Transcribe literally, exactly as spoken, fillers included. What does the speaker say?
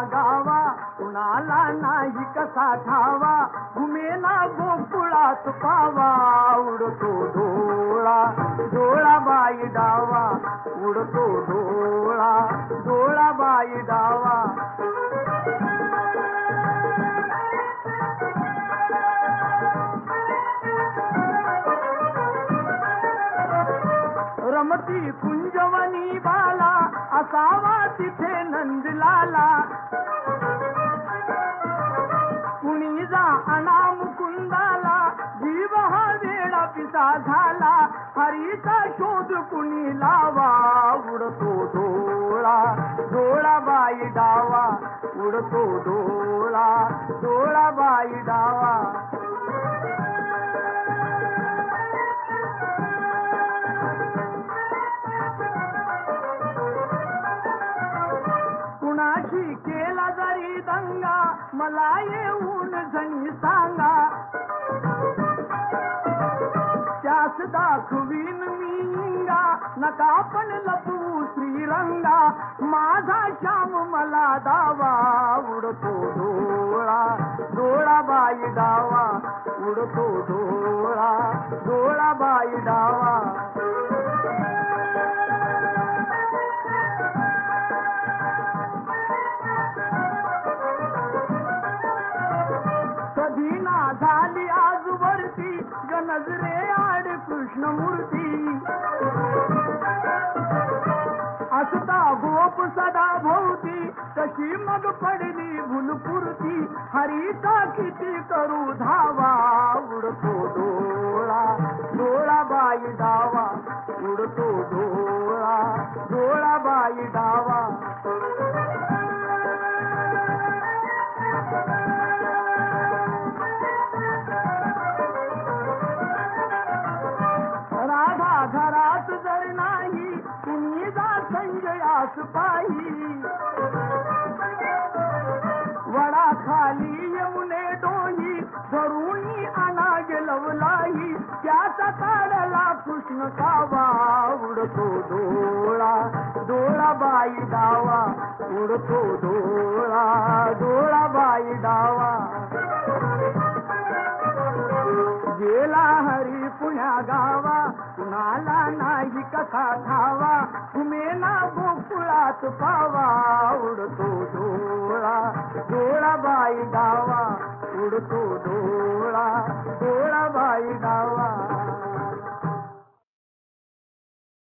गावा कुणाला नाही कसा ठावा घुमेना गोकुळात पावा उडतो डोळा डोळा बाई डावा उडतो डोळा डोळा बाई डावा रमती कुंजवनी बाला असावा तिथे नंदलाला कुणी जा आणा मुकुंदाला जीव हा वेळा पिसा झाला हरीचा शोध कुणी लावा उडतो डोळा डोळा बाई डावा उडतो डोळा डोळा बाई डावा कुणाशी केला जरी दंगा मला येऊन जणी सांगा त्यास दाखवीन मी इंगा नका पण लपवू श्रीरंगा माझा श्याम मला दावा उडतो डोळा डोळा बाई डावा उडतो डोळा डोळा बाई डावा कधी ना झाली आजवरती गणजरे आड कृष्णमूर्ती असता गोप सदा भोवती कशी मग पडली भुलपुरती हरीचा किती करू धावा उडतो डोळा डोळा बाई डावा उडतो डोळा डोळा बाई डावा घरात जर नाही तुम्ही जा संजयास पाही वडा खाली यमुने डोही धरुणी आणा गेलवलाही त्याचा काढला कृष्ण कावा उडतो डोळा डोळा बाई डावा उडतो डोळा डोळा बाई डावा गेला हरी पुण्या गावा कुणाला नाही कसा ठावा घुमेना गोकुळात पावा उडतो डोळा डोळा बाई डावा उडतो डोळा